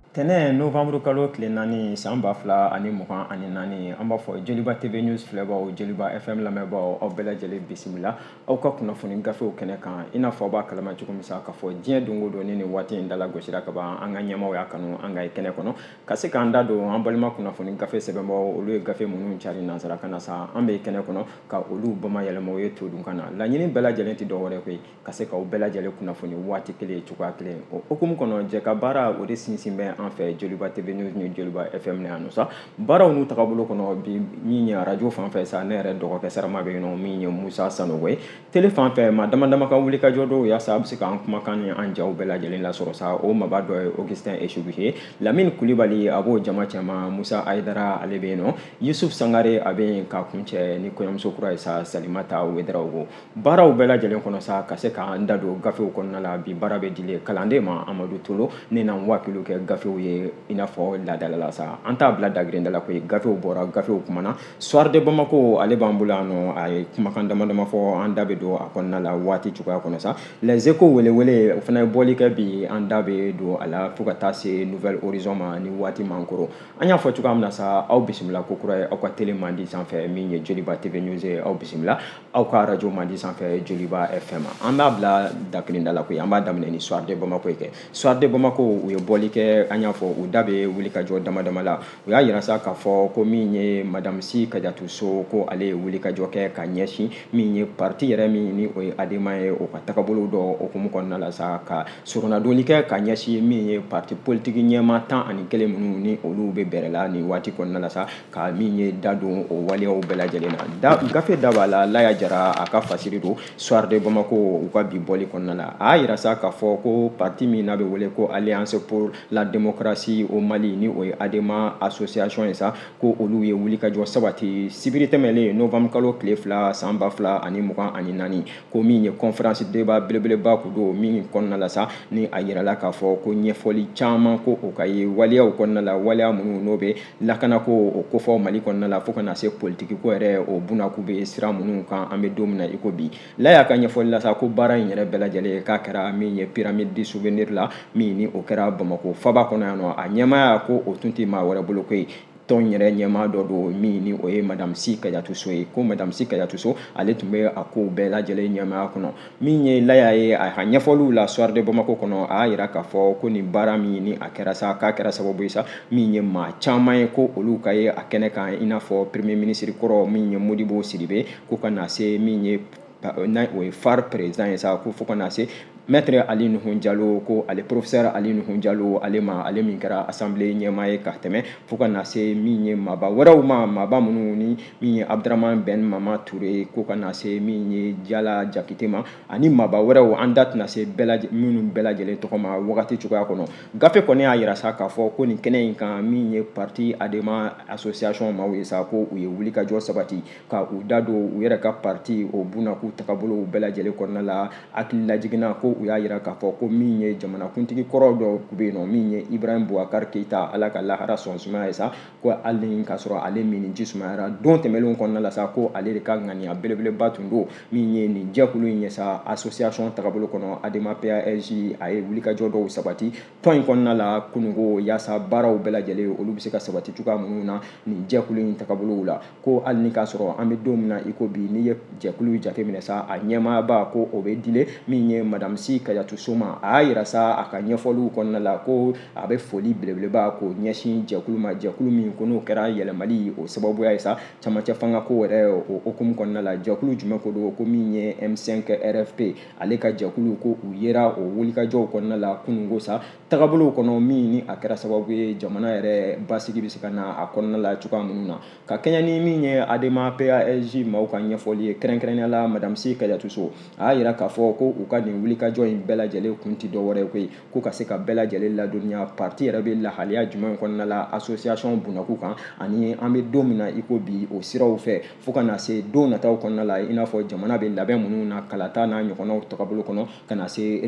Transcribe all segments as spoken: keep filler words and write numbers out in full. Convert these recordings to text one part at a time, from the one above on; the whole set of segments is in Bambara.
Tɛnɛ novembre kalo tile naani san ba fila ani mugan ani naani an b'a fɔ Joliba T V News filɛbaw Joliba F M lamɛnbaw aw bɛɛ lajɛlen bisimila aw ka kunnafoni gafew kɛnɛ kan i n'a fɔ aw b'a kalama cogo min sa k'a fɔ diɲɛ don o don ni nin waati in dala gosira ka ban an ka ɲɛmaw y'a kanu an ka kɛnɛ kɔnɔ ka se k'an da don an balima kunnafoni gafe sɛbɛnbaw olu ye gafe minnu cari nansarakan na sa an bɛ kɛnɛ kɔnɔ ka olu bamayɛlɛma o ye todunkan na laɲini bɛɛ lajɛlen tɛ dɔwɛrɛ koyi ka se k'aw bɛɛ lajɛlen kunnafoni waati kelen cogoya kelen o hukumu kɔnɔ jɛ ka baara o de sinsin bɛ an fɛ Joliba T V News ni Joliba F M yan nɔ sa baaraw n'u tagabolo kɔnɔ bi min ye radio fan fɛ sa ne yɛrɛ dɔgɔkɛ sarama bɛ yen nɔ min ye Musa Sanogo ye télé fan fɛ maa dama dama ka wuli ka jɔ dɔw yaasa a bɛ se k'an kumakan ni an jaw bɛɛ lajɛlen lasɔrɔ sa o mabaa dɔ ye Augustin Echubi ye Lamine Kulibali a b'o jama cɛman Musa Ayidara ale bɛ yen nɔ Yusuf Sangare a bɛ yen k'a kuncɛ ni kɔɲɔmuso kura ye sa Salimata Wederawogo baaraw bɛɛ lajɛlen kɔnɔ sa ka se k'an da don gafew kɔnɔna la bi baara bɛ dile kalanden ma Amadu Tolo ne na n waakiliw kɛ gafew ye i n'a fɔ laadala la sa an t'a bila dagirinda la koyi gafew bɔra gafew kumana Soir de Bamako ale b'an bolo yan nɔ a ye kumakan dama dama fɔ an da bɛ don a kɔnɔna la waati cogoya kɔnɔ sa Les Échos welewele o fana ye bɔli kɛ bi an da bɛ don a la fo ka taa se Nouvelle Horizon ma ni waati man koro an y'a fɔ cogoya min na sa aw bisimila ko kura ye aw ka télé mandi sanfɛ min ye Joliba T V News ye aw bisimila aw ka radio mandi sanfɛ Joliba F M an b'a bila dagirinda la koyi an b'a daminɛ ni Soir de Bamako ye kɛ Soir de Bamako u ye bɔli kɛ an y'a fɔ u da bɛ wuli ka jɔ dama dama la u y'a yira sa k'a fɔ ko min ye Madame Si Kadiatu So ko ale ye wuli ka jɔ kɛ ka ɲɛsin min ye parti yɛrɛ min ni o ye adema ye o ka tagabolo dɔ okumu kɔnɔna la sa ka surunnadonni kɛ ka ɲɛsin min ye parti politique ɲɛma tan ani kelen minnu ni olu bɛ bɛrɛ la nin waati kɔnɔna la sa ka min ye da don o waleyaw bɛɛ lajɛlen na da gafe da b'a la Laya Jara a ka fasiri don Soir de Bamako u ka bi bɔli kɔnɔna la a y'a yira sa k'a fɔ ko parti min n'a bɛ wele ko Alliance pour la démocratie au Mali ni o ye adema association ye sa ko olu ye wuli ka jɔ sabati sibiri tɛmɛlen novembre kalo tile fila san ba fila ani mugan ani naani ko min ye conférence débat belebeleba ku don min kɔnɔna la sa ni a yirala k'a fɔ ko ɲɛfɔli caman ko o ka ye waleyaw kɔnɔna la waleya minnu n'o bɛ lakana ko o kofɔ Mali kɔnɔna la fo ka na se politique ko yɛrɛ o bunakun bɛ sira minnu kan an bɛ don min na i ko bi Laya ka ɲɛfɔli la sa ko baara in yɛrɛ bɛɛ lajɛlen k'a kɛra min ye pyramide du souvenir la min ni o kɛra Bamako faba kɔnɔ yan nɔ a ɲɛmaya ko o tun tɛ maa wɛrɛ bolo koyi tɔn yɛrɛ ɲɛmaa dɔ don min ni o ye Madame Si Kadiatu So ye ko Madame Si Kadiatu So ale tun bɛ a ko bɛɛ lajɛlen ɲɛmaya kɔnɔ min ye Laya ye a ka ɲɛfɔliw la Soir de Bamako kɔnɔ a y'a yira k'a fɔ ko nin baara min ni a kɛra sa k'a kɛra sababu ye sa min ye maa caman ye ko olu ka ye a kɛnɛ kan i n'a fɔ premier ministre kɔrɔ min ye Modibo Sidibe ko ka na se min ye o ye F A R président ye sa ko fo ka na se Maître Ali Nuhu Jalo ko ale professeur Ali Nuhu Jalo ale ma ale min kɛra assemblée ɲɛmaa ye ka tɛmɛ fo ka na se min ye maaba wɛrɛw ma maaba minnu ni min ye Abdraman Ben Mama Touré ko ka na se min ye Jala Jakite ma ani maaba wɛrɛw an da tɛna se minnu bɛɛ lajɛlen tɔgɔ ma wagati cogoya kɔnɔ gafe kɔni y'a yira sa k'a fɔ ko nin kɛnɛ in kan min ye parti adema association maaw ye sa ko u ye wuli ka jɔ sabati ka u da don u yɛrɛ ka parti o bunakun tagabolo bɛɛ lajɛlen kɔnɔna la hakili lajiginna ko u y'a yira k'a fɔ ko min ye jamanakuntigi kɔrɔ dɔ bɛ yen nɔ min ye Ibrahim Boubacar Keita ala ka lahara sɔn sumaya ye sa ko hali ni k'a sɔrɔ ale min ji sumayara don tɛmɛnlenw kɔnɔna la sa ko ale de ka ŋaniya belebeleba tun don min ye nin jɛkulu in ye sa association tagabolo kɔnɔ adema P A S J a ye wulikajɔ dɔw sabati tɔn in kɔnɔna la kunungo yaasa baaraw bɛɛ lajɛlen olu bɛ se ka sabati cogoya minnu na nin jɛkulu in tagabolow la ko hali ni k'a sɔrɔ an bɛ don min na i ko bi n'i ye jɛkulu jateminɛ sa a ɲɛmaaba ko o bɛ dile min ye Madame Si Kadiatu So ma a y'a yira sa a ka ɲɛfɔliw kɔnɔna la ko a bɛ foli belebeleba k'o ɲɛsin jɛkulu ma jɛkulu min ko n'o kɛra yɛlɛmali o sababuya ye sa camancɛ fanga ko yɛrɛ o hukumu kɔnɔna la jɛkulu jumɛn ko don ko min ye M cinq R F P ale ka jɛkulu ko u yera o wulikajɔw kɔnɔna la kunungo sa tagabolow kɔnɔ min ni a kɛra sababu ye jamana yɛrɛ basigi bɛ se ka na a kɔnɔna la cogoya minnu na ka kɛɲɛ ni min ye adema P A S J maaw ka ɲɛfɔli ye kɛrɛnkɛrɛnnenya la Madame Si Kadiatu So a y'a yira k'a fɔ ko u ka nin wulikajɔ in bɛɛ lajɛlen kun tɛ dɔwɛrɛ ye koyi ko ka se ka bɛɛ lajɛlen ladɔnniya parti yɛrɛ bɛ lahaliya jumɛn kɔnɔna la association bunakun kan ani an bɛ don min na i ko bi o siraw fɛ fo ka na se don nataw kɔnɔna la i n'a fɔ jamana bɛ labɛn minnu na kalata n'a ɲɔgɔnnaw tagabolo kɔnɔ ka na se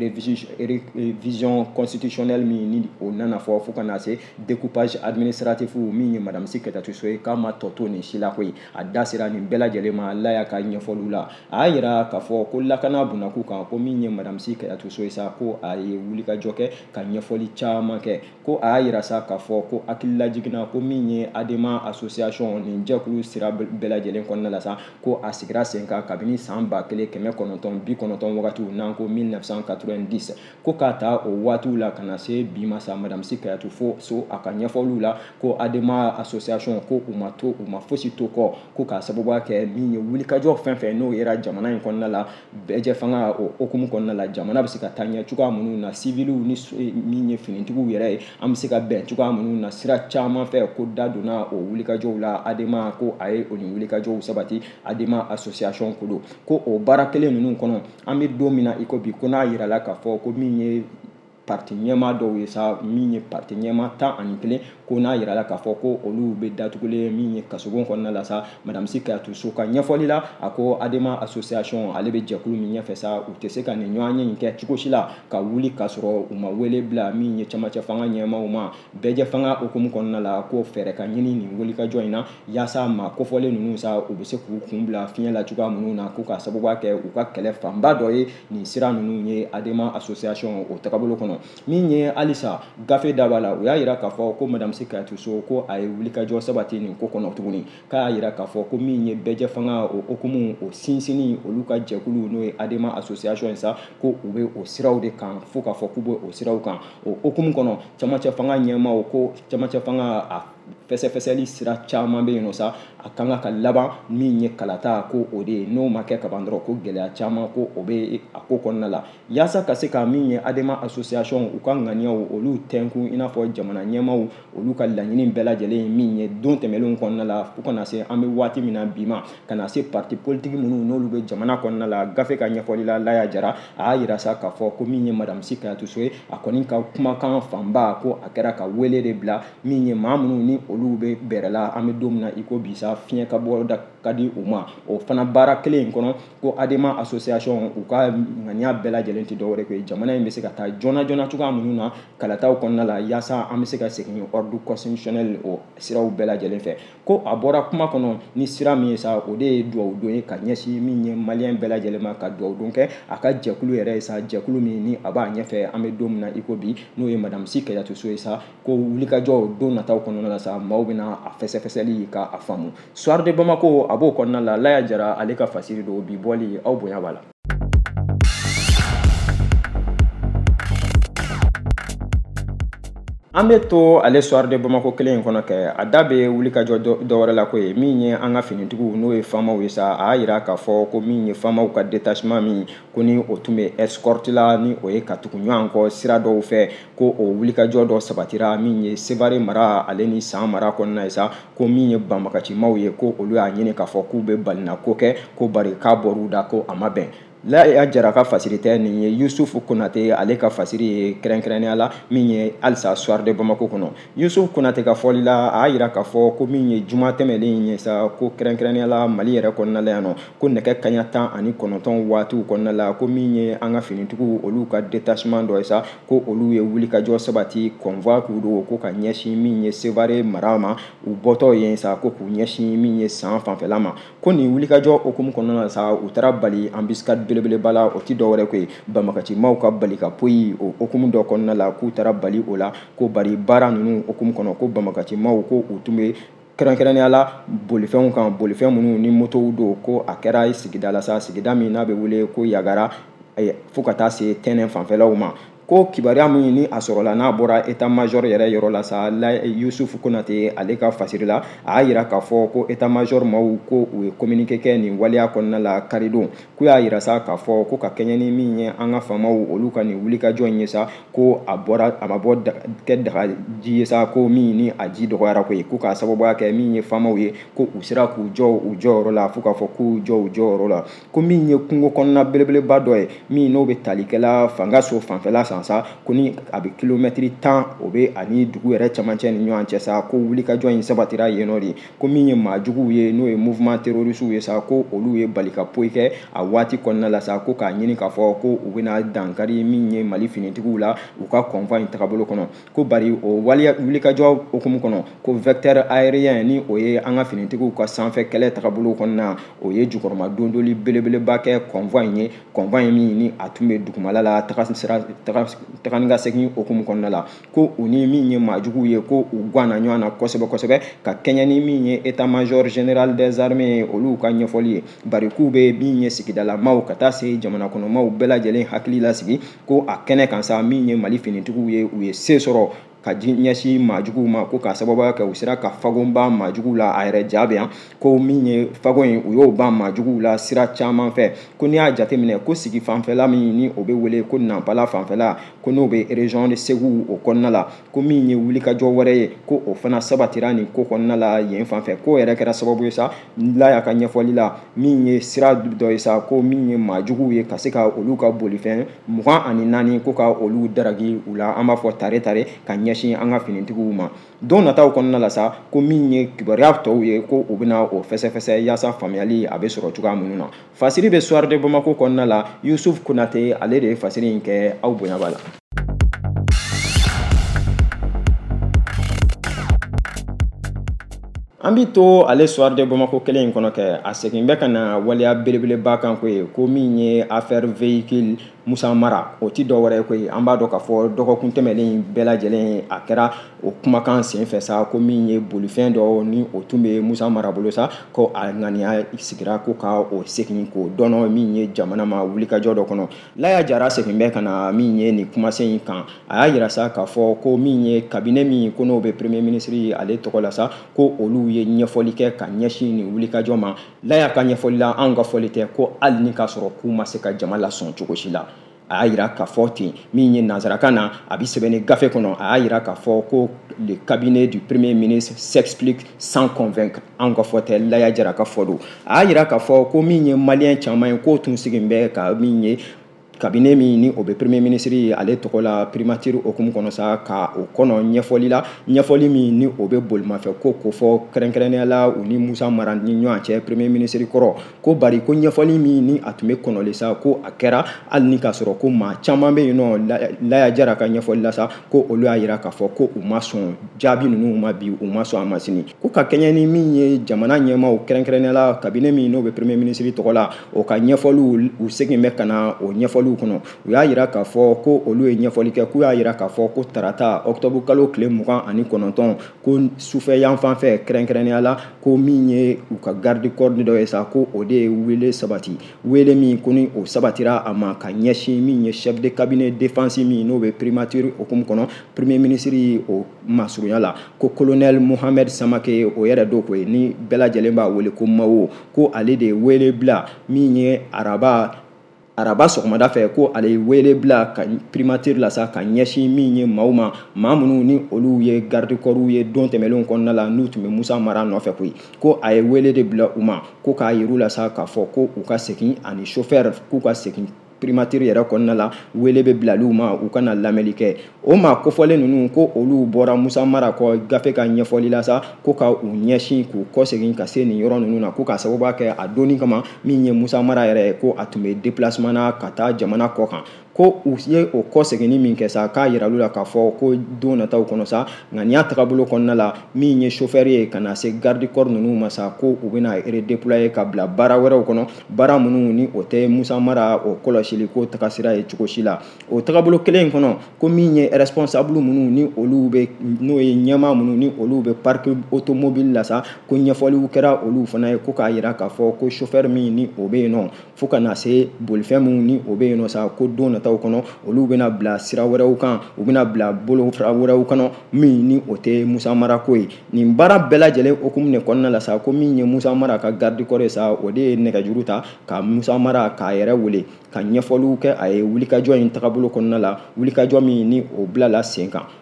révision constitutionnelle min ni o nana fɔ fo ka na se découpage administratif min ye Madame Si Kadiatu So ye k'a ma tɔ to nin si la koyi a da sera nin bɛɛ lajɛlen ma Laya ka ɲɛfɔliw la a y'a yira k'a fɔ ko lakana bunakun kan ko min ye Madame Si Si Kayatu so sa ko a ye wuli ka jɔ kɛ ka ɲɛfɔli caman kɛ ko a y'a yira sa k'a fɔ ko hakilila jiginna ko min ye Adema association nin jɛkulu sira bɛɛ lajɛlen kɔnɔna la sa ko a sigira sen kan kabini san ba kelen kɛmɛ kɔnɔntɔn bi kɔnɔntɔn wagatiw n'an ko mille neuf cent quatre-vingt-dix ko k'a ta o waatiw la ka na se bi ma sa Madame Si Kayatu fo so a ka ɲɛfɔliw la ko Adema association ko u ma to u ma fosi to kɔ ko k'a sababuya kɛ min ye wulikajɔ fɛn fɛn n'o yera jamana in kɔnɔna la bɛɛ fanga o hukumu kɔnɔna la jamana bɛ se ka taa ɲɛ cogoya minnu na civiliw ni min ye finitigiw yɛrɛ ye an bɛ se ka bɛn cogoya minnu na sira caman fɛ ko da donna o wulikajɔw la Adema ko a ye o ni wulikajɔw sabati Adema association ko don ko o baara kelen ninnu kɔnɔ an bɛ don min na i ko bi ko n'a yirala k'a fɔ ko min ye parti ɲɛma dɔw ye sa min ye parti ɲɛma tan ani kelen ko n'a yirala k'a fɔ ko olu bɛ datugulen min ye kasobon kɔnɔna la sa Madame Si Kayatu so ka ɲɛfɔli la a ko Adema association ale bɛ jɛkulu min ɲɛfɛ sa u tɛ se ka nin ɲɔgɔn ye in kɛ cogo si la ka wuli ka sɔrɔ u ma wele bila min ye camancɛ fanga ɲɛmaw ma bɛɛ fanga hukumu kɔnɔna la ko fɛɛrɛ ka ɲini nin wulikajɔ in na yaasa maa kofɔlen ninnu sa u bɛ se k'u kun bila fiɲɛ la cogoya minnu na ko ka sababuya kɛ u ka kɛlɛ fanba dɔ ye nin sira ninnu ye Adema association o tagabolo kɔnɔ min ye halisa gafe da b'a la u y'a yira k'a fɔ ko Madame Si Kayatu so ko a ye wulikajɔ sabati nin ko kɔnɔ tuguni k'a y'a yira k'a fɔ ko min ye bɛɛ fanga o hukumu o sinsinni olu ka jɛkulu n'o ye Adema association ye sa ko u bɛ o siraw de kan fo k'a fɔ k'u bɛ o siraw kan o hukumu kɔnɔ camancɛ fanga ɲɛmaaw ko camancɛ fanga a fɛsɛfɛsɛli sira caman bɛ yen nɔ sa a kan ka laban min ye kalata ko o de ye n'o ma kɛ kaban dɔrɔn ko gɛlɛya caman ko o bɛ a ko kɔnɔna la yaasa ka se ka min ye Adema association u ka ŋaniyaw olu tɛnkun i n'a fɔ jamana ɲɛmaaw olu ka laɲini bɛɛ lajɛlen ye min ye don tɛmɛnlenw kɔnɔna la fo kana se an bɛ waati min na bi ma ka na se parti politique minnu n'olu bɛ jamana kɔnɔna la gafe ka ɲɛfɔli la Laya Jara a y'a yira sa k'a fɔ ko min ye Madame Si Kayatu so ye a kɔni ka kumakan fanba ko a kɛra ka wele de bila min ye maa minnu ni olu bɛ bɛrɛ la an bɛ don min na i ko bi sa fiɲɛ ka bɔ da ka di u ma o fana baara kelen in kɔnɔ ko Adema association u ka ŋaniya bɛɛ lajɛlen tɛ dɔwɛrɛ ko jamana in bɛ se ka taa joona joona cogoya minnu na kalataw kɔnɔna la yaasa an bɛ se ka segin ordre constitutionnel o siraw bɛɛ lajɛlen fɛ ko a bɔra kuma kɔnɔ ni sira min ye sa o de ye duwawu don ye ka ɲɛsin min ye maliyɛn bɛɛ lajɛlen ma ka duwawu don kɛ a ka jɛkulu yɛrɛ ye sa jɛkulu min ni a b'a ɲɛfɛ an bɛ don min na i ko bi n'o ye Madame Si Kayatu so ye sa ko wulikajɔ don nataw kɔnɔna la sa maaw bɛna a fɛsɛfɛsɛli k'a faamu Soir de Bamako a b'o kɔnɔna la Laya Jara ale ka fasiri don bi bɔli aw bonya b'a la. An bɛ to ale Soir de Bamako kelen in kɔnɔ kɛ a da bɛ wulikajɔ dɔ wɛrɛ la ko ye min ye an ka finitigiw n'o ye faamaw ye sa a y'a yira k'a fɔ ko min ye faamaw ka détachement min ko ni o tun bɛ escorte la ni o ye ka tugu ɲɔgɔn kɔ sira dɔw fɛ ko o wulikajɔ dɔ sabatira min ye Sevare mara ale ni San mara kɔnɔna ye sa ko min ye banbagacimaw ye ko olu y'a ɲini k'a fɔ k'u bɛ balina ko kɛ ko bari k'a bɔr'u da ko a ma bɛn. Laya Jara ka fasiri tɛ nin ye Yusufu Konate ale ka fasiri ye kɛrɛnkɛrɛnnenya la min ye halisa Soir de Bamako kɔnɔ Yusufu Konate ka fɔli la a y'a yira k'a fɔ ko min ye juma tɛmɛlen ye sa ko kɛrɛnkɛrɛnnenya la Mali yɛrɛ kɔnɔna la yan nɔ ko nɛgɛ kaɲa tan ani kɔnɔntɔn waatiw kɔnɔna la ko min ye an ka finitigiw olu ka détachement dɔ ye sa ko olu ye wulikajɔ sabati convoi k'u don ko ka ɲɛsin min ye Sevare mara ma u bɔtɔ yen sa ko k'u ɲɛsin min ye San fanfɛla ma ko nin wulikajɔ hukumu kɔnɔna la sa u taara bali embuscade belebeleba la o ti dɔwɛrɛ ko ye banbagacimaw ka bali ka poyi o hukumu dɔ kɔnɔna la k'u taara bali o la ko bari baara ninnu hukumu kɔnɔ ko banbagacimaw ko u tun bɛ kɛrɛnkɛrɛnnenya la bolifɛnw kan bolifɛn minnu ni motow don ko a kɛra sigida la sa sigida min n'a bɛ wele ko Yagara fo ka taa se Tɛnɛ fanfɛlaw ma ko kibaruya min ni a sɔrɔla n'a bɔra état major yɛrɛ yɔrɔ la sa Yusufu Konate ale ka fasiri la a y'a yira k'a fɔ ko état major maaw ko u ye communiqué kɛ nin waleya kɔnɔna la karidon k'u y'a yira sa k'a fɔ ko ka kɛɲɛ ni min ye an ka faamaw olu ka nin wulikajɔ in ye sa ko a bɔra a ma bɔ kɛ dagaji ye sa ko min ni a ji dɔgɔyara ko ye ko k'a sababuya kɛ min ye faamaw ye ko u sera k'u jɔ u jɔyɔrɔ la fo k'a fɔ k'u jɔ u jɔyɔrɔ la ko min ye kungo kɔnɔna belebeleba dɔ ye min n'o bɛ talikɛla fanga so fanfɛla san kan sa ko ni a bɛ kilomɛtiri tan o bɛ ani dugu yɛrɛ cɛmancɛ ni ɲɔgɔn cɛ sa ko wulikajɔ in sabatira yen nɔ de ko min ye maajuguw ye n'o ye mouvement terroriste ye sa ko olu ye bali ka poyi kɛ a waati kɔnɔna la sa ko k'a ɲini k'a fɔ ko u bɛna dankari min ye Mali finitigiw la u ka convoi in tagabolo kɔnɔ ko bari o waliya wulikajɔ hukumu kɔnɔ ko vecteur aérien ni o ye an ka finitigiw ka sanfɛ kɛlɛ tagabolo kɔnɔna o ye jukɔrɔma dondoli belebeleba kɛ convoi in ye convoi min ni a tun bɛ dugumala la taga sira taga ni ka segin hukumu kɔnɔna la ko u ni min ye maajuguw ye ko u ganna ɲɔgɔn na kosɛbɛ kosɛbɛ ka kɛɲɛ ni min ye état major général des armées olu ka ɲɛfɔli ye bari k'u bɛ min ye sigidala maaw ka taa se jamana kɔnɔ maaw bɛɛ lajɛlen hakili lasigi ko a kɛnɛ kan sa min ye Mali finitigiw ye u ye se sɔrɔ ka ɲɛsin maajuguw ma ko k'a sababuya kɛ u sera ka fagon ban maajuguw la a yɛrɛ ja bɛ yan ko min ye fagon in u y'o ban maajuguw la sira caman fɛ ko n'i y'a jateminɛ ko sigi fanfɛla min ni o bɛ wele ko Nampala fanfɛla ko n'o bɛ région de Segu o kɔnɔna la ko min ye wulikajɔ wɛrɛ ye ko o fana sabatira nin ko kɔnɔna la yen fanfɛ ko yɛrɛ kɛra sababu ye sa la y'a ka ɲɛfɔli la min ye sira dɔ ye sa ko min ye maajuguw ye ka se ka olu ka bolifɛn mugan ani naani ko ka olu daragi u la an b'a fɔ tare tare ka ɲɛsin an ka finitigiw ma don nataw kɔnɔna la sa ko min ye kibaruya tɔw ye ko u bɛna o fɛsɛfɛsɛ yaasa faamuyali a bɛ sɔrɔ cogoya minnu na fasiri bɛ Soir de Bamako kɔnɔna la Yusuf Konate ale de ye fasiri in kɛ aw bonya b'a la. An bɛ to ale Soir de Bamako kelen in kɔnɔ kɛ a segin bɛ ka na waliya belebeleba kan ko ye ko min ye affaire véhicule Musa Mara o ti dɔ wɛrɛ ye koyi an b'a dɔn k'a fɔ dɔgɔkun tɛmɛnen bɛɛ lajɛlen a kɛra o kumakan senfɛ sa ko min ye bolifɛn dɔ ni o tun bɛ Musa Mara bolo sa ko a ŋaniya sigira ko ka o segin k'o dɔnɔ min ye jamana ma wulikajɔ dɔ kɔnɔ Laya Jara segin bɛ ka na min ye nin kumasen in kan a y'a yira sa k'a fɔ ko min ye cabinet min ko n'o bɛ premier ministre ale tɔgɔ la sa ko olu ye ɲɛfɔli kɛ ka ɲɛsin nin wulikajɔ ma Laya ka ɲɛfɔli la anw ka fɔli tɛ ko hali ni k'a sɔrɔ k'u ma se ka jama lasɔn cogo si la a y'a yira k'a fɔ ten min ye nanzarakan na a bɛ sɛbɛnni gafe kɔnɔ a y'a yira k'a fɔ ko le cabinet du premier ministre s'explique sans convaincre an ka fɔ tɛ Laya Jara ka fɔ don a y'a yira k'a fɔ ko min ye maliyɛn caman ye k'o tun sigin bɛ ka min ye cabinet min ni o bɛ premier ministre ye ale tɔgɔ la primature hukumu kɔnɔ sa ka o kɔnɔ ɲɛfɔli la ɲɛfɔli min ni o bɛ bolimafɛn ko ko fɔ kɛrɛnkɛrɛnnenya la u ni Musa Mara ni ɲɔgɔn cɛ premier ministre kɔrɔ ko bari ko ɲɛfɔli min ni a tun bɛ kɔnɔli sa ko a kɛra hali ni k'a sɔrɔ ko maa caman bɛ yen nɔ Laya Jara ka ɲɛfɔli la sa ko olu y'a yira k'a fɔ ko u ma sɔn jaabi ninnu ma bi u ma sɔn a ma sini ko ka kɛɲɛ ni min ye jamana ɲɛmaaw kɛrɛnkɛrɛnnenya la cabinet min n'o bɛ premier ministre tɔgɔ la o ka ɲɛfɔliw u segin bɛ ka na o ɲɛfɔliw kɔnɔ u y'a yira k'a fɔ ko olu ye ɲɛfɔli kɛ k'u y'a yira k'a fɔ ko tarata octobre kalo tile mugan ani kɔnɔntɔn ko sufɛ yan fan fɛ kɛrɛnkɛrɛnnenya la ko min ye u ka garde corps dɔ ye sa ko o de ye wele sabati wele min ko ni o sabatira a ma ka ɲɛsin min ye chef de cabinet défense min n'o bɛ primature hukumu kɔnɔ premier ministre o masurunya la ko colonel Mohamed Samake o yɛrɛ do ko ye ni bɛɛ lajɛlen b'a wele ko Mawo ko ale de ye wele bila min ye araba araba sɔgɔmada fɛ ko ale wele bila ka primature la sa ka ɲɛsin min ye maaw ma maa minnu ni olu ye garde corps ye don tɛmɛlenw kɔnɔna la n'u tun bɛ Musa Mara nɔfɛ koyi ko a ye wele de bila u ma ko k'a yir'u la sa k'a fɔ ko u ka segin ani chauffeur k'u ka segin primature yɛrɛ kɔnɔna la wele bɛ bilaliw ma u kana lamɛnli kɛ o maa kofɔlen ninnu ko olu bɔra Musa Mara kɔ gafe ka ɲɛfɔli la sa ko ka u ɲɛsin k'u kɔsegin ka se nin yɔrɔ ninnu na ko k'a sababuya kɛ a donni kama min ye Musa Mara yɛrɛ ko a tun bɛ déplacement na ka taa jamana kɔ kan ko u ye o kɔseginni min kɛ sa k'a yir'u la k'a fɔ ko don nataw kɔnɔ sa ŋaniya tagabolo kɔnɔna la min ye chauffeur ye ka na se garde corps ninnu ma sa ko u bɛna redéployer ka bila baara wɛrɛw kɔnɔ baara minnu ni o tɛ Musa Mara o kɔlɔsili ko tagasira ye cogo si la o tagabolo kelen in kɔnɔ ko min ye responsable minnu ni olu bɛ n'o ye ɲɛmaa minnu ni olu bɛ parc automobile la sa ko ɲɛfɔliw kɛra olu fana ye ko k'a yira k'a fɔ ko chauffeur min ni o bɛ yen nɔ fo ka na se bolifɛn minnu ni o bɛ yen nɔ sa ko don taw kɔnɔ olu bɛna bila sira wɛrɛw kan u bɛna bila bolo fara wɛrɛw kɔnɔ min ni o tɛ Musa Mara ko ye nin baara bɛɛ lajɛlen hukumu de kɔnɔna la sa ko min ye Musa Mara ka garde corps ye sa o de ye nɛgɛjuru ta ka Musa Mara k'a yɛrɛ wele ka ɲɛfɔliw kɛ a ye wulikajɔ in tagabolo kɔnɔna la wulikajɔ min ni o bilala sen kan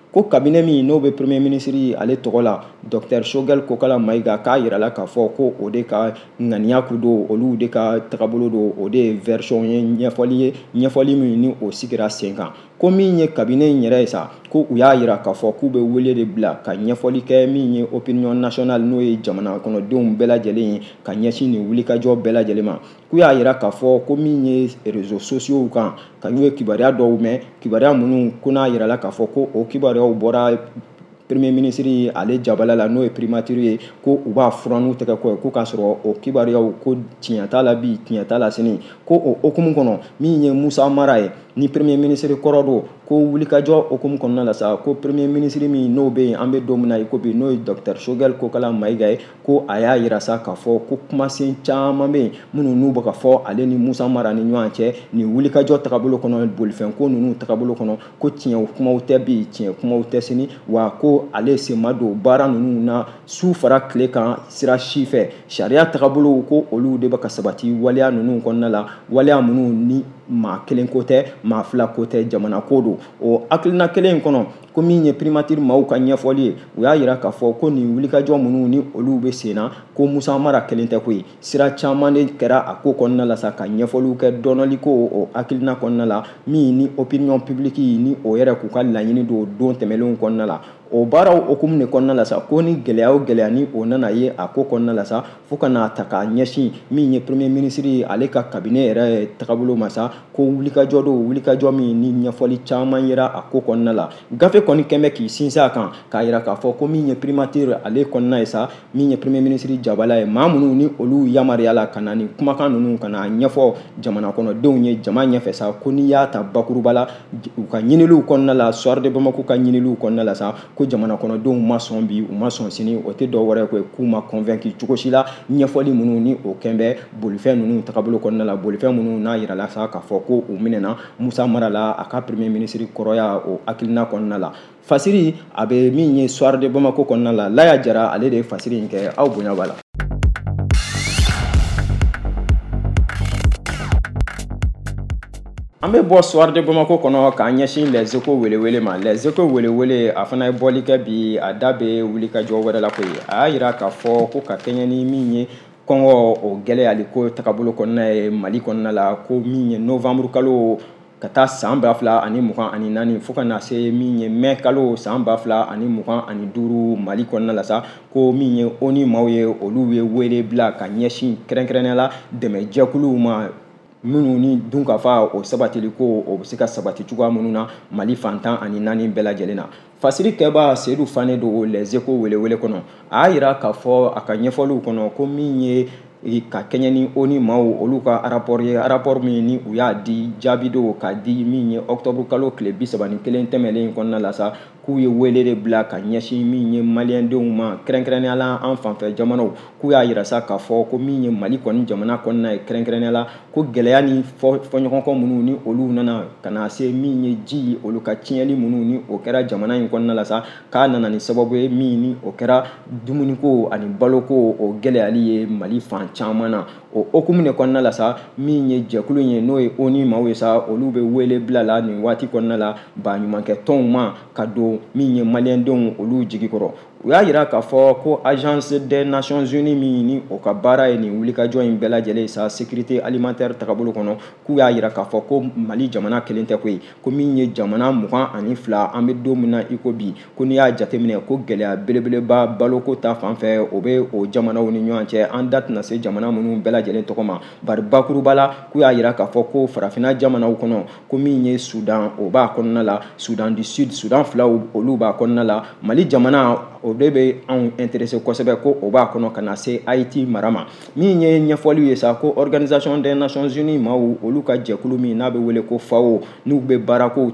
ko cabinet min n'o bɛ premier ministre ale tɔgɔ la docteur Choguel Kokala Mayiga k'a yirala k'a fɔ ko o de ka ŋaniya ku don olu de ka tagabolo don o de ye version ye ɲɛfɔli ye ɲɛfɔli min ni o sigira sen kan ko min ye cabinet in yɛrɛ ye sa ko u y'a yira k'a fɔ k'u bɛ wele de bila ka ɲɛfɔli kɛ min ye opinion nationale n'o ye jamana kɔnɔdenw bɛɛ lajɛlen ye ka ɲɛsin nin wulikajɔ bɛɛ lajɛlen ma k'u y'a yira k'a fɔ ko min ye réseaux sociaux kan ka n'u ye kibaruya dɔw mɛn kibaruya minnu ko n'a yirala k'a fɔ ko o kibaruyaw bɔra premier ministre ale jabala la n'o ye primature ye ko u b'a furan n'u tɛgɛ kɔ ye ko k'a sɔrɔ o kibaruyaw ko tiɲɛ t'a la bi tiɲɛ t'a la sini ko o okumu kɔnɔ min ye Musa Mara ye ni premier ministre kɔrɔ don ko wulikajɔ okumu kɔnɔna la sa ko premier ministre min n'o bɛ yen an bɛ don min na i ko bi n'o ye docteur Choguel Kokala Mayiga ye ko a y'a yira sa k'a fɔ ko kumasen caman bɛ yen minnu n'u bɛ ka fɔ ale ni Musa Mara ni ɲɔgɔn cɛ nin wulikajɔ tagabolo kɔnɔ bolifɛn ko ninnu tagabolo kɔnɔ ko tiɲɛ kumaw tɛ bi tiɲɛ kumaw tɛ sini wa ko ale sen ma don baara ninnu na su fara tile kan sira si fɛ sariya tagabolo ko olu de bɛ ka sabati waleya ninnu kɔnɔna la waleya minnu ni maa kelen ko tɛ maa fila ko tɛ jamana ko don o hakilina kelen in kɔnɔ ko min ye primature maaw ka ɲɛfɔli ye u y'a yira k'a fɔ ko nin wulikajɔ minnu ni olu bɛ sen na ko Musa Mara kelen tɛ koyi sira caman de kɛra a ko kɔnɔna la sa ka ɲɛfɔliw kɛ dɔnɔli ko o hakilina kɔnɔna la min ni opinion publique ni o yɛrɛ k'u ka laɲini don don tɛmɛlenw kɔnɔna la o baaraw okumu de kɔnɔna la sa ko ni gɛlɛya o gɛlɛya ni o nana ye a ko kɔnɔna la sa fo ka n'a ta k'a ɲɛsin min ye premier ministre ale ka cabinet yɛrɛ tagabolo ma sa ko wulikajɔ don wulikajɔ min ni ɲɛfɔli caman yera a ko kɔnɔna la gafe kɔni kɛn bɛ k'i sinsin a kan k'a yira k'a fɔ ko min ye primature ale kɔnɔna ye sa min ye premier ministre jabala ye maa minnu ni olu yamaruyala ka na ni kumakan ninnu ka na ɲɛfɔ jamana kɔnɔdenw ye jama ɲɛfɛ sa ko n'i y'a ta bakuruba la u ka ɲiniliw kɔnɔna la soir de Bamako ka ɲiniliw kɔnɔna la sa ko jamana kɔnɔdenw ma sɔn bi u ma sɔn sini o tɛ dɔ wɛrɛ ko k'u ma convaincre cogo si la ɲɛfɔli minnu ni o kɛn bɛ bolifɛn ninnu tagabolo kɔnɔna la bolifɛn minnu n'a yirala sa k'a fɔ ko u minɛna Musa Mara la a ka premier ministre kɔrɔya o hakilina kɔnɔna la fasiri a bɛ min ye soir de Bamako kɔnɔna la Laya Jara ale de ye fasiri in kɛ aw bonya b'a la. An bɛ bɔ soir de Bamako kɔnɔ k'an ɲɛsin Les Echos welewele ma Les Echos welewele a fana ye bɔli kɛ bi a da bɛ wulikajɔ wɛrɛ la koyi a y'a yira k'a fɔ ko ka kɛɲɛ ni min ye kɔngɔ o gɛlɛyali ko tagabolo kɔnɔna ye Mali kɔnɔna la ko min ye novembre kalo ka taa san ba fila ani mugan ani naani fo ka na se min ye mai kalo san ba fila ani mugan ani duuru Mali kɔnɔna la sa ko min ye ONU maaw ye olu ye wele bila ka ɲɛsin kɛrɛnkɛrɛnnenya la dɛmɛ jɛkuluw ma minnu ni dun ka fa o sabatili ko o bɛ se ka sabati cogoya minnu na Mali fantan ani naani bɛɛ lajɛlen na fasiri kɛba Seydou Fane don Les Echos welewele kɔnɔ a y'a yira k'a fɔ a ka ɲɛfɔliw kɔnɔ ko min ye ka kɛɲɛ ni ONU maaw olu ka rapport ye rapport min ni u y'a di jaabi do ka di min ye octobre kalo tile bi saba ni kelen tɛmɛlen kɔnɔna la sa k'u ye wele de bila ka ɲɛsin min ye maliyɛndenw ma kɛrɛnkɛrɛnnenya la an fanfɛ jamanaw k'u y'a yira sa k'a fɔ ko min ye Mali kɔni jamana kɔnɔna ye kɛrɛnkɛrɛnnenya la ko gɛlɛya ni fɔɲɔgɔnkɔ minnu ni olu nana ka na se min ye ji olu ka tiɲɛli minnu ni o kɛra jamana in kɔnɔna la sa k'a nana ni sababu ye min ni o kɛra dumuniko ani baloko o gɛlɛyali ye Mali fan caman na o okumu de kɔnɔna la sa min ye jɛkulu ye n'o ye ONU maaw ye sa olu bɛ wele bila la nin waati kɔnɔna la baɲumankɛ tɔnw ma ka don min ye maliyɛndenw olu jigi kɔrɔ u y'a yira k'a fɔ ko agence des nations unies min ni o ka baara ye nin wulikajɔ in bɛɛ lajɛlen sa sécurité alimentaire tagabolo kɔnɔ k'u y'a yira k'a fɔ ko Mali jamana kelen tɛ koyi ko min ye jamana mugan ani fila an bɛ don min na i ko bi ko n'i y'a jateminɛ ko gɛlɛya belebeleba baloko ta fanfɛ o bɛ o jamanaw ni ɲɔgɔn cɛ an da tɛna se jamana minnu bɛɛ lajɛlen tɔgɔ ma bari bakuruba la k'u y'a yira k'a fɔ ko farafinna jamanaw kɔnɔ ko min ye Sudan o b'a kɔnɔna la Sudan du Sud Sudan filaw olu b'a kɔnɔna la Mali jamana o de bɛ anw intéressé kosɛbɛ ko o b'a kɔnɔ ka na se Haïti mara ma min ye ɲɛfɔliw ye sa ko organisation des nations unies maaw olu ka jɛkulu min n'a bɛ wele ko F A O n'u bɛ baarako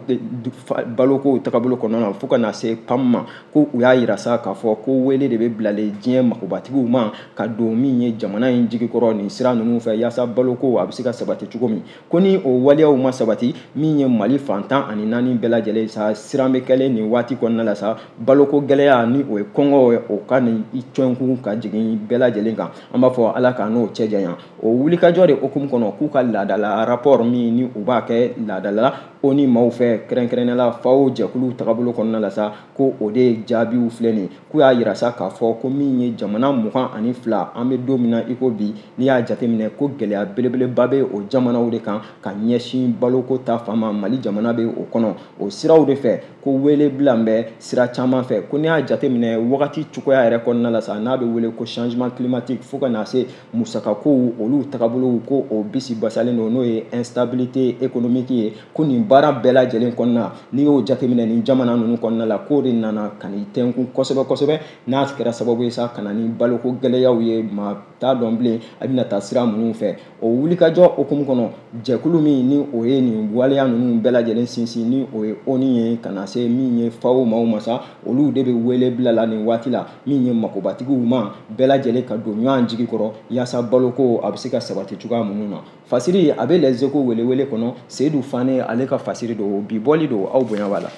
baloko tagabolo kɔnɔna na fo ka na se P A M ma ko u y'a yira sa k'a fɔ ko wele de bɛ bilalen diɲɛ magobatigiw ma ka don min ye jamana in jigikɔrɔ nin sira ninnu fɛ yaasa baloko a bɛ se ka sabati cogo min ko ni o waleyaw ma sabati min ye Mali fantan ani naani bɛɛ lajɛlen sa siran bɛ kɛlen nin waati kɔnɔna la sa baloko gɛlɛya ni o ye kɔngɔ o ka ni i cɔnkun ka jigin bɛɛ lajɛlen kan an b'a fɔ Ala ka n'o cɛ janya o wulikajɔ de okumu kɔnɔ k'u ka laadala rapport min ni u b'a kɛ laadala o ni maaw fɛ kɛrɛnkɛrɛnnenya la faw jɛkulu tagabolo kɔnɔna la sa ko o de jaabiw filɛ nin k'u y'a yira sa k'a fɔ ko min ye jamana mugan ani fila an bɛ don min na iko bi n'i y'a jateminɛ ko gɛlɛya belebeleba bɛ o jamanaw de kan ka ɲɛsin baloko ta fama Mali jamana bɛ o kɔnɔ o siraw de fɛ ko wele bila bɛ sira caman fɛ ko n'i y'a jateminɛ wagati cogoya yɛrɛ kɔnɔna la sa n'a bɛ wele ko changement climatique fo ka na se musakakow olu tagabolow ko o bisi basalen don n'o ye instabilité économique ye ko nin baara bɛɛ lajɛlen kɔnɔna n'i y'o jateminɛ nin jamana ninnu kɔnɔna la k'o de nana ka n'i tɛnkun kosɛbɛ kosɛbɛ n'a kɛra sababu ye sa ka na ni baloko gɛlɛyaw ye maa t'a dɔn bilen a bɛna taa sira minnu fɛ o wulikajɔ hukumu kɔnɔ jɛkulu min ni o ye nin waleya ninnu bɛɛ lajɛlen sinsin ni o ye O N U ye ka na se min ye faw maaw ma sa olu de bɛ wele bila la nin waati la min ye makobatigiw ma bɛɛ lajɛlen ka don ɲɔgɔn jigi kɔrɔ yaasa baloko a bɛ se ka sabati cogoya minnu na fasiri a bɛ Les Echos welewele kɔnɔ Seyidu Fane ale ka fasiri don bi bɔli don aw bonya b'a la.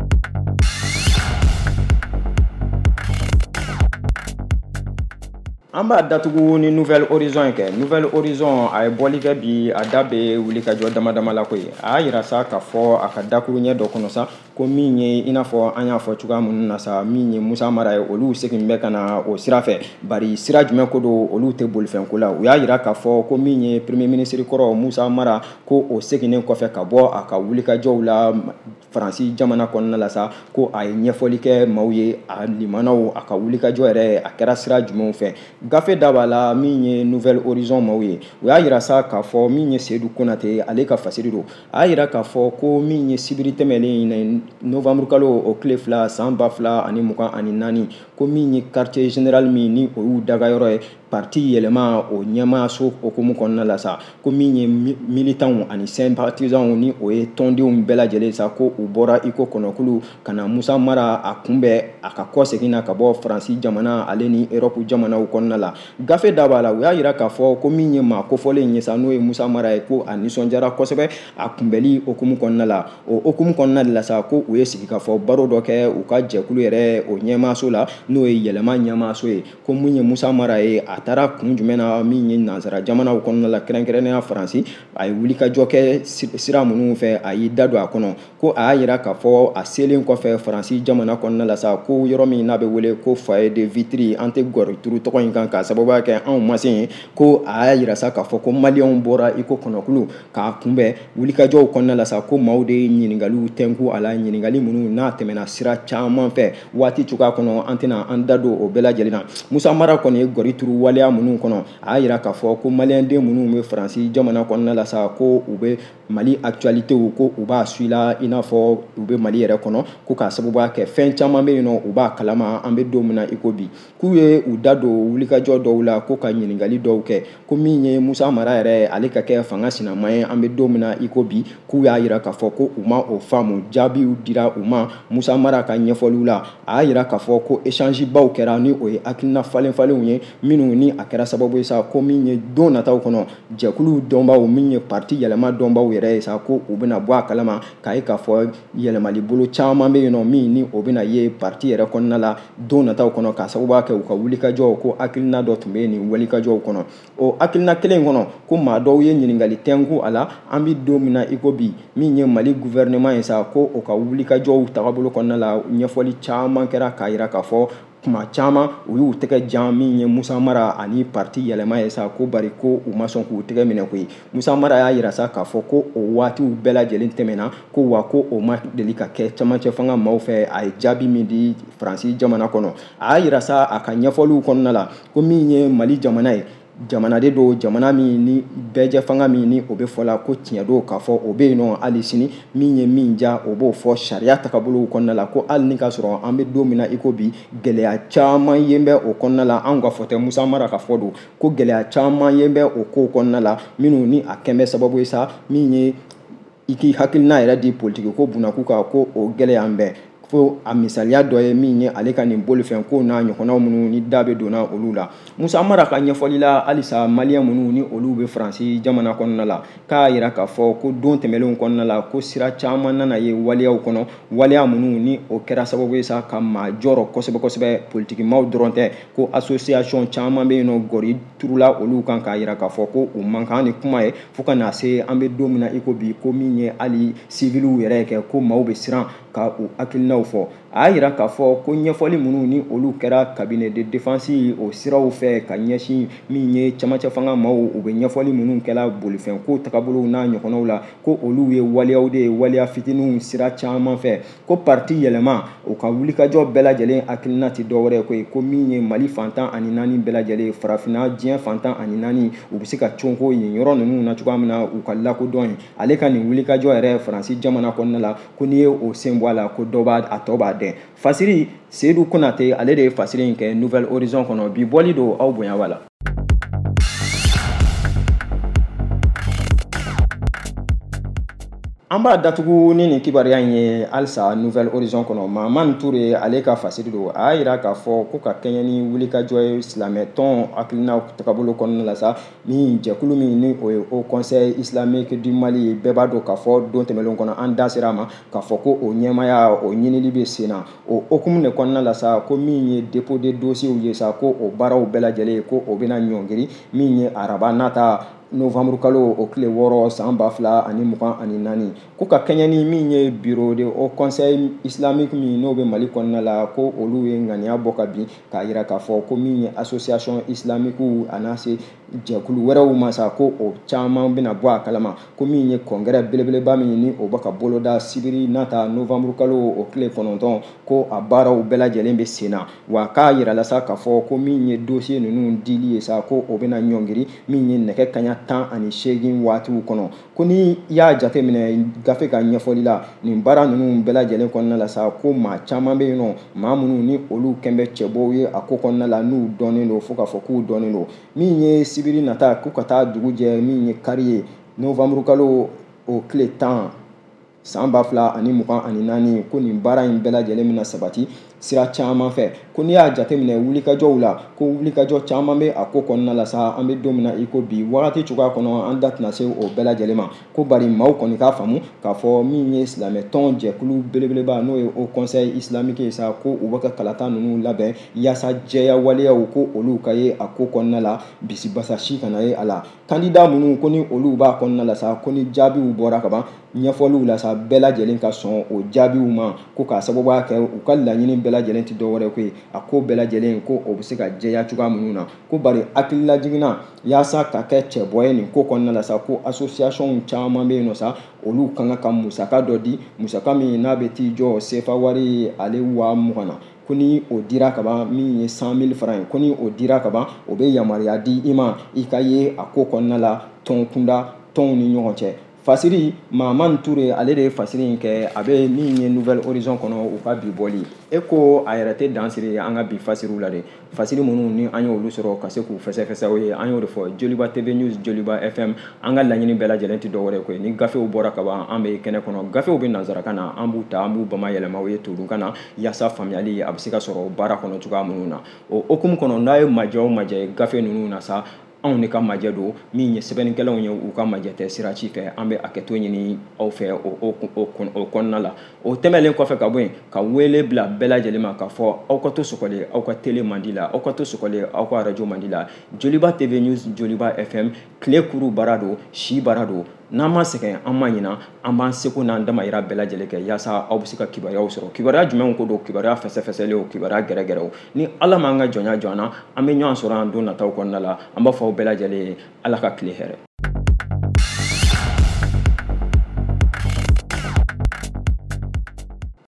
An b'a datugu ni Nouvelle Horizon kɛ Nouvelle Horizon a ye bɔli kɛ bi a da bɛ wulikajɔ dama dama la koyi a y'a yira sa k'a fɔ a ka dakuru ɲɛ dɔ kɔnɔ sa ko min ye i n'a fɔ an y'a fɔ cogoya minnu na sa min ye Musa Mara ye olu segin bɛ ka na o sira fɛ bari sira jumɛn ko don olu tɛ bolifɛn ko la u y'a yira k'a fɔ ko min ye Premier ministre kɔrɔ Musa Mara ko o seginen kɔfɛ ka bɔ a ka wulikajɔw la Faransi jamana kɔnɔna la sa ko a ye ɲɛfɔli kɛ maaw ye a limanaw a ka wulikajɔ yɛrɛ a kɛra sira jumɛnw fɛ gafe da b'a la min ye Nouvelle Horizon maaw ye u y'a yira sa k'a fɔ min ye Seydou Konate ale ka fasiri don a y'a yira k'a fɔ ko min ye sibiri tɛmɛlen in novembre kalo o tile fila san ba fila ani mugan ani naani ko min ye quartier général min ni o y'u dagayɔrɔ ye parti yɛlɛma o ɲɛmaayaso hukumu kɔnɔna la sa ko min ye militants ani sympathisants ni o ye tɔndenw bɛɛ lajɛlen sa ko u bɔra iko kɔnɔkulu ka na Musa Mara a kunbɛn a ka kɔsegin na ka bɔ Faransi jamana ale ni Europe jamanaw kɔnɔna la gafe da b'a la u y'a yira k'a fɔ ko min ye maa kofɔlen ye sa n'o ye Musa Mara ye ko a nisɔndiyara kosɛbɛ a kunbɛli hukumu kɔnɔna la o hukumu kɔnɔna de la sa ko u ye sigi ka fɔ baro dɔ kɛ u ka jɛkulu yɛrɛ o ɲɛmaayaso la n'o ye yɛlɛma ɲɛmaayaso ye ko min ye Musa Mara ye a taara kun jumɛn na min ye nansara jamanaw kɔnɔna la kɛrɛnkɛrɛnnenya Faransi a ye wulikajɔ kɛ sira minnu fɛ a y'i da don a kɔnɔ ko a y'a yira k'a fɔ a selen kɔfɛ Faransi jamana kɔnɔna la sa ko yɔrɔ min n'a bɛ wele ko foyer de Vitry an tɛ gɔri turu tɔgɔ in kan k'a sababuya kɛ anw ma se yen ko a y'a yira sa k'a fɔ ko maliyɛnw bɔra iko kɔnɔkulu k'a kunbɛn wulikajɔw kɔnɔna la sa ko maaw de ye ɲininkaliw tɛnku a la ɲininkali minnu n'a tɛmɛna sira caman fɛ waati cogoya kɔnɔ an tɛna an da don o bɛɛ lajɛlen na Musa Mara kɔni ye gɔri turu waleya minnu kɔnɔ a y'a yira k'a fɔ ko maliyɛnden minnu bɛ Faransi jamana kɔnɔna la sa ko u bɛ Mali actualité ko u b'a suit la i n'a fɔ u bɛ Mali yɛrɛ kɔnɔ ko k'a sababuya kɛ fɛn caman bɛ yen nɔ u b'a kalama an bɛ don min na iko bi k'u ye u da don wulikajɔ dɔw la ko ka ɲininkali dɔw kɛ ko min ye Musa Mara yɛrɛ ale ka kɛ fanga sinama ye an bɛ don min na iko bi k'u y'a yira k'a fɔ ko u ma o faamu jaabiw dira u ma Musa Mara ka ɲɛfɔliw la a y'a yira k'a fɔ ko échange baw kɛra ni o ye hakilina falen falenw ye minnu ni a kɛra sababu ye sa ko min ye don nataw kɔnɔ jɛkulu dɔnbaw min ye parti yɛlɛma dɔnbaw yɛrɛ ye sa ko u bɛna bɔ a kalama k'a ye k'a fɔ yɛlɛmali bolo caman bɛ yen nɔ min ni o bɛna ye parti yɛrɛ kɔnɔna la don nataw kɔnɔ k'a sababuya kɛ u ka wulikajɔw ko hakilina dɔ tun bɛ nin wulikajɔw kɔnɔ o hakilina kelen kɔnɔ ko maa dɔw ye ɲininkali tɛnku a la an bɛ don min na iko bi min ye Mali gouvernement ye sa ko o ka wulikajɔw tagabolo kɔnɔna la ɲɛfɔli caman kɛra k'a yira k'a fɔ kuma caman u y'u tɛgɛ jan min ye Musa Mara ani parti yɛlɛma ye sa ko bari ko u ma sɔn k'u tɛgɛ minɛ koyi Musa Mara y'a yira sa k'a fɔ ko o waatiw bɛɛ lajɛlen tɛmɛna ko wa ko o ma deli ka kɛ camancɛ fanga maaw fɛ a ye jaabi min di Faransi jamana kɔnɔ a y'a yira sa a ka ɲɛfɔliw kɔnɔna la ko min ye Mali jamana ye jamana de don jamana min ni bɛɛjɛ fanga min ni o bɛ fɔ la ko tiɲɛ don k'a fɔ o bɛ yen nɔ hali sini min ye min ja o b'o fɔ sariya tagabolow kɔnɔna la ko hali ni ka sɔrɔ an bɛ don min na iko bi gɛlɛya caman ye bɛ o kɔnɔna la anw ka fɔ tɛ Musa Mara ka fɔ don ko gɛlɛya caman ye bɛ o ko kɔnɔna la minnu ni a kɛn bɛ sababu ye sa min ye i k'i hakilina yɛrɛ di politique ko bunakun kan ko o gɛlɛya bɛ fo a misaliya dɔ ye min ye ale ka nin bolifɛn ko n'a ɲɔgɔnnaw minnu ni da bɛ donna olu la. Musa Mara ka ɲɛfɔli la halisa maliyɛn minnu ni olu bɛ Faransi jamana kɔnɔna la k'a yira k'a fɔ ko don tɛmɛnlenw kɔnɔna la ko sira caman nana ye waleyaw kɔnɔ, waleya minnu ni o kɛra sababu ye sa ka maa jɔrɔ kosɛbɛ kosɛbɛ, politikimaw dɔrɔn tɛ, ko association caman bɛ yen nɔ gɔri turula olu kan k'a yira k'a fɔ ko u man kan ni kuma ye fo ka na se an bɛ don min na i ko bi ko min ye hali civiliw yɛrɛ kɛ ko maaw bɛ siran ka u hakilinaw fɔ. A y'a yira k'a fɔ ko ɲɛfɔli minnu ni olu kɛra cabinet de défense o siraw fɛ ka ɲɛsin min ye camancɛ fanga maaw u bɛ ɲɛfɔli minnu kɛla bolifɛnko tagabolow n'a ɲɔgɔnnaw la ko olu ye waleyaw de ye, waleya fitininw sira caman fɛ, ko parti yɛlɛma u ka wulikajɔ bɛɛ lajɛlen hakilina tɛ dɔwɛrɛ ye koyi, ko min ye Mali fantan ani naani bɛɛ lajɛlen, farafinna diɲɛ fantan ani naani u bɛ se ka conko yen yɔrɔ ninnu na cogoya min na u ka lakodɔn yen. Ale ka nin wulikajɔ yɛrɛ Faransi jamana kɔnɔna la ko n'i ye o sen bɔ a la ko dɔ b'a a tɔ b'a dɛn. Fasiri Seydou Konate ale de ye fasiri in kɛ Nouvelle Horizon kɔnɔ, bi bɔli don aw bonya b'a la. An b'a datugu ni nin kibaruya in ye halisa Nouvelle Horizon kɔnɔ. Mahamani Ture ale ka fasiri don, a y'a yira k'a fɔ ko ka kɛɲɛ ni wulikajɔ ye silamɛ tɔn hakilina tagabolo kɔnɔna la sa, ni jɛkulu min ni o ye Haut Conseil Islamique du Mali, bɛɛ b'a dɔn k'a fɔ don tɛmɛnlenw kɔnɔ an da sera a ma k'a fɔ ko o ɲɛmaya o ɲinili bɛ sen na. O hukumu de kɔnɔna la sa ko min ye dépôt de dossier ye sa ko o baaraw bɛɛ lajɛlen ko o bɛna ɲɔngiri min ye araba nata novembre kalo o tile wɔɔrɔ san ba fila ani mugan ani naani, ko ka kɛɲɛ ni min ye bureau de Haut Conseil Islamique min n'o bɛ Mali kɔnɔna la ko olu ye ŋaniya bɔ ka bin k'a yira k'a fɔ ko min ye association islamique a n'a se jɛkulu wɛrɛw ma sa ko o caman bɛna bɔ a kalama, ko min ye congrès belebeleba min ni o bɛ ka boloda sibiri nata novembre kalo o tile kɔnɔntɔn ko a baaraw bɛɛ lajɛlen bɛ sen na, wa k'a yirala sa k'a fɔ ko min ye dossier ninnu dili ye sa ko o bɛna ɲɔngiri min ye nɛgɛ kaɲa tan ani seegin waatiw kɔnɔ, ko ni y'a jate minɛ gafe ka ɲɛfɔli la nin baara ninnu bɛɛ lajɛlen kɔnɔna la sa ko maa caman bɛ yen nɔ maa minnu ni olu kɛnbɛ cɛbɔw ye a ko kɔnɔna la n'u dɔnnen don fo k'a fɔ k'u dɔnnen don, min ye sibiri nata k'u ka taa dugu jɛ min ye kari ye novembre kalo o tile tan san ba fila ani mugan ani naani, ko nin baara in bɛɛ lajɛlen bɛna sabati sira caman fɛ, ko n'i y'a jateminɛ wulikajɔw la ko wulikajɔ caman bɛ a ko kɔnɔna la sa, an bɛ don min na i ko bi wagati cogoya kɔnɔ an da tɛna se o bɛɛ lajɛlen ma, ko bari maaw kɔni k'a faamu k'a fɔ min ye silamɛ tɔn jɛkulu belebeleba n'o ye Haut Conseil Islamique ye sa ko u bɛ ka kalata ninnu labɛn yaasa jɛya waleyaw ko olu ka ye a ko kɔnɔna la bisibasa si kana ye a la. Candidat minnu ko ni olu b'a kɔnɔna la sa ko ni jaabiw bɔra ka ban ɲɛfɔliw la sa bɛɛ lajɛlen ka sɔn o jaabiw ma, ko k'a sababuya kɛ u ka laɲini bɛɛ lajɛlen tɛ dɔwɛrɛ ko ye a ko bɛɛ lajɛlen ko o bɛ se ka jɛya cogoya minnu na, ko bari hakilila jiginna yaasa ka kɛ cɛbɔ ye nin ko kɔnɔna la sa ko association caman bɛ yen nɔ sa olu kan ka musaka dɔ di, musaka min n'a bɛ t'i jɔ sefa wari ale wa mugan na, ko ni o dira ka ban min ye cent mille francs ye, ko ni o dira ka ban o bɛ yamaruya di i ma i ka ye a ko kɔnɔna la tɔn kunda tɔnw ni ɲɔgɔn cɛ. Fasiri Mahamani Ture ale de ye fasiri in kɛ a bɛ min ye Nouvelle Horizon kɔnɔ u ka bi bɔli, e ko a yɛrɛ tɛ dan siri an ka bi fasiriw la de, fasiri minnu ni an y'olu sɔrɔ ka se k'u fɛsɛfɛsɛw ye an y'o de fɔ Joliba T V News Joliba F M an ka laɲini bɛɛ lajɛlen tɛ dɔwɛrɛ ko ye ni gafew bɔra ka ban an bɛ kɛnɛ kɔnɔ, gafew bɛ nanzarakan na an b'u ta an b'u bamayɛlɛma o ye tubabukan na yaasa faamuyali a bɛ se ka sɔrɔ baara kɔnɔ cogoya minnu na. O hukumu kɔnɔ n'a ye majɛ o majɛ gafe ninnu na sa anw de ka majɛ don min ye sɛbɛnnikɛlaw ye u ka majɛ tɛ sira ci fɛ, an bɛ hakɛto ɲini aw fɛ o kɔnɔna la. O tɛmɛlen kɔfɛ ka bɔ yen ka wele bila bɛɛ lajɛlen ma k'a fɔ aw ka to sɔgɔlen aw ka télé mandi la, aw ka to sɔgɔlen aw ka radio mandi la. Joliba T V News Joliba F M tile kuru baara don si baara don, n'an ma sɛgɛn an ma ɲina an b'an seko n'an damayira bɛɛ lajɛlen kɛ yaasa aw bɛ se ka kibaruyaw sɔrɔ. Kibaruya jumɛnw ko don? Kibaruya fɛsɛfɛsɛlenw, kibaruya gɛrɛgɛrɛw. Ni Ala m'an ka jɔnya jɔ an na an bɛ ɲɔgɔn sɔrɔ an don nataw kɔnɔna la, an b'a fɔ aw bɛɛ lajɛlen Ala ka tile hɛrɛ.